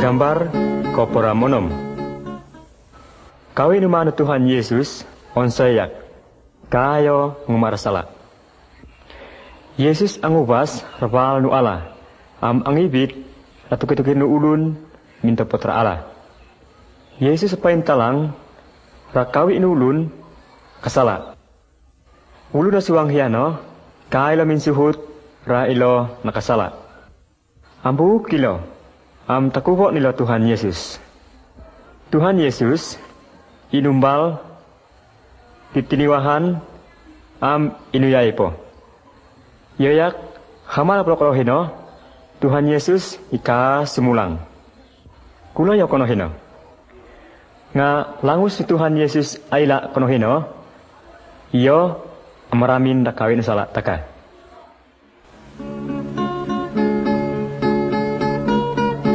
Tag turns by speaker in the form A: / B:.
A: Gambar kopora monom. Kawin umanu Tuhan Yesus onsayak kayo ngumarasala. Yesus angubas rabal nu ala angibit ratuke-tuke nu ulun minta putra ala. Yesus pain talang rakawi nu ulun kasala. Ulun na siwang hiano kailo min suhut ra ilo nakasala. Ambu kilo takubo nilo Tuhan Yesus. Tuhan Yesus inumbal titiniwahan inuyay po. Yoyak hamal prokrohino Tuhan Yesus ika sumulang. Kulo yo konohino. Nga langus ni Tuhan Yesus ayla konohino. Iyo amaramin dakawin salat taka.